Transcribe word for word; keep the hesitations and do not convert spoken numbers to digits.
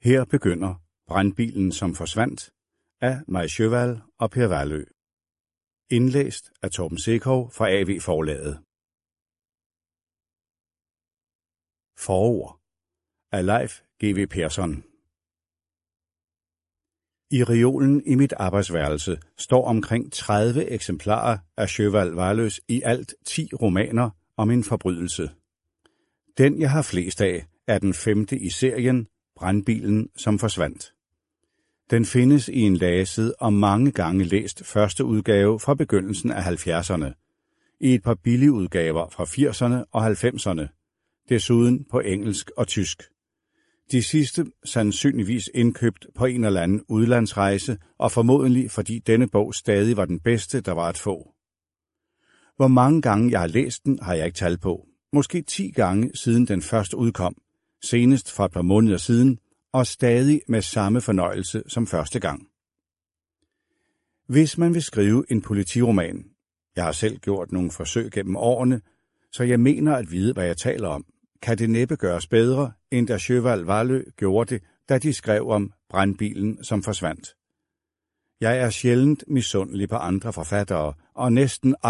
Her begynder Brandbilen, som forsvandt af Maj Sjöwall og Per Wahløe. Indlæst af Torben Sekov fra A V Forlaget. Forord af Leif G V Persson. I reolen i mit arbejdsværelse står omkring tredive eksemplarer af Sjöwall Wahløes i alt ti romaner om en forbrydelse. Den, jeg har flest af, er den femte i serien, Brandbilen, som forsvandt. Den findes i en læset og mange gange læst første udgave fra begyndelsen af halvfjerdserne, i et par billige udgaver fra firserne og halvfemserne, desuden på engelsk og tysk. De sidste sandsynligvis indkøbt på en eller anden udlandsrejse, og formodentlig fordi denne bog stadig var den bedste, der var at få. Hvor mange gange jeg har læst den, har jeg ikke tal på. Måske ti gange siden den første udkom, senest for et par måneder siden, og stadig med samme fornøjelse som første gang. Hvis man vil skrive en politiroman, jeg har selv gjort nogle forsøg gennem årene, så jeg mener at vide, hvad jeg taler om, kan det næppe gøres bedre, end da Sjöwall Wahløe gjorde det, da de skrev om Brandbilen, som forsvandt. Jeg er sjældent misundelig på andre forfattere, og næsten